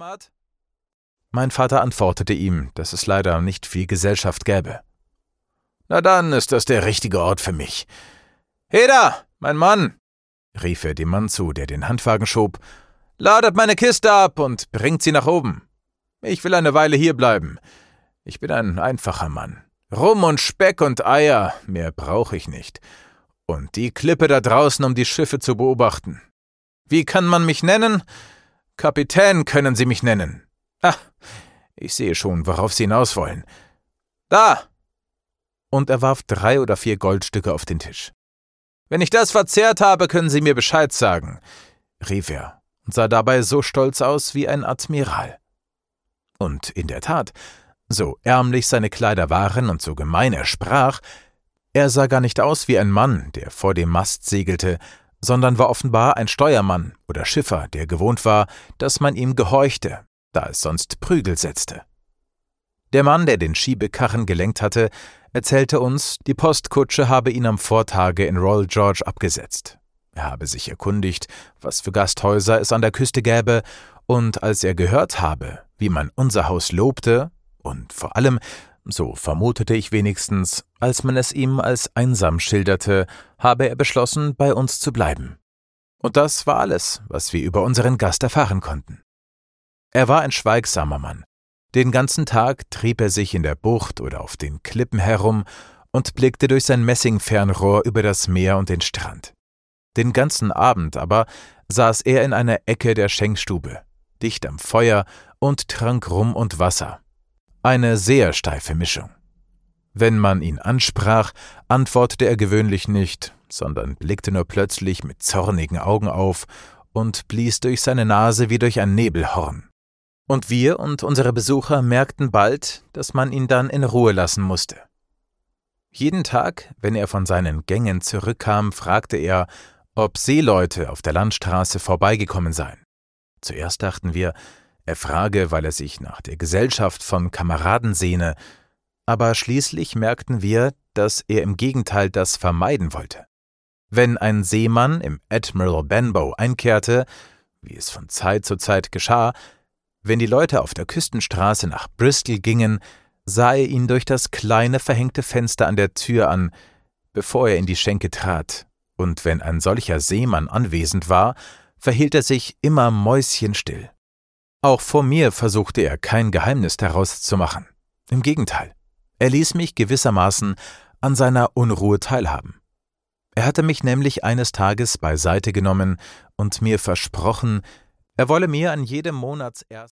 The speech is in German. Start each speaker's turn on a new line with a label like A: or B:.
A: Abmat?« Mein Vater antwortete ihm, dass es leider nicht viel Gesellschaft gäbe. »Na dann ist das der richtige Ort für mich. Heda, mein Mann«, rief er dem Mann zu, der den Handwagen schob, »ladet meine Kiste ab und bringt sie nach oben. Ich will eine Weile hier bleiben. Ich bin ein einfacher Mann. Rum und Speck und Eier, mehr brauche ich nicht. Und die Klippe da draußen, um die Schiffe zu beobachten. Wie kann man mich nennen? Kapitän können Sie mich nennen. Ah, ich sehe schon, worauf Sie hinaus wollen. Da!« Und er warf 3 oder 4 Goldstücke auf den Tisch. »Wenn ich das verzehrt habe, können Sie mir Bescheid sagen«, rief er und sah dabei so stolz aus wie ein Admiral. Und in der Tat, so ärmlich seine Kleider waren und so gemein er sprach, er sah gar nicht aus wie ein Mann, der vor dem Mast segelte, sondern war offenbar ein Steuermann oder Schiffer, der gewohnt war, dass man ihm gehorchte, da es sonst Prügel setzte. Der Mann, der den Schiebekarren gelenkt hatte, erzählte uns, die Postkutsche habe ihn am Vortage in Royal George abgesetzt. Er habe sich erkundigt, was für Gasthäuser es an der Küste gäbe, und als er gehört habe, wie man unser Haus lobte, und vor allem, so vermutete ich wenigstens, als man es ihm als einsam schilderte, habe er beschlossen, bei uns zu bleiben. Und das war alles, was wir über unseren Gast erfahren konnten. Er war ein schweigsamer Mann. Den ganzen Tag trieb er sich in der Bucht oder auf den Klippen herum und blickte durch sein Messingfernrohr über das Meer und den Strand. Den ganzen Abend aber saß er in einer Ecke der Schenkstube, dicht am Feuer, und trank Rum und Wasser. Eine sehr steife Mischung. Wenn man ihn ansprach, antwortete er gewöhnlich nicht, sondern blickte nur plötzlich mit zornigen Augen auf und blies durch seine Nase wie durch ein Nebelhorn. Und wir und unsere Besucher merkten bald, dass man ihn dann in Ruhe lassen musste. Jeden Tag, wenn er von seinen Gängen zurückkam, fragte er, ob Seeleute auf der Landstraße vorbeigekommen seien. Zuerst dachten wir, er frage, weil er sich nach der Gesellschaft von Kameraden sehne, aber schließlich merkten wir, dass er im Gegenteil das vermeiden wollte. Wenn ein Seemann im Admiral Benbow einkehrte, wie es von Zeit zu Zeit geschah, wenn die Leute auf der Küstenstraße nach Bristol gingen, sah er ihn durch das kleine verhängte Fenster an der Tür an, bevor er in die Schenke trat, und wenn ein solcher Seemann anwesend war, verhielt er sich immer mäuschenstill. Auch vor mir versuchte er kein Geheimnis daraus zu machen. Im Gegenteil, er ließ mich gewissermaßen an seiner Unruhe teilhaben. Er hatte mich nämlich eines Tages beiseite genommen und mir versprochen, er wolle mir an jedem Monatsersten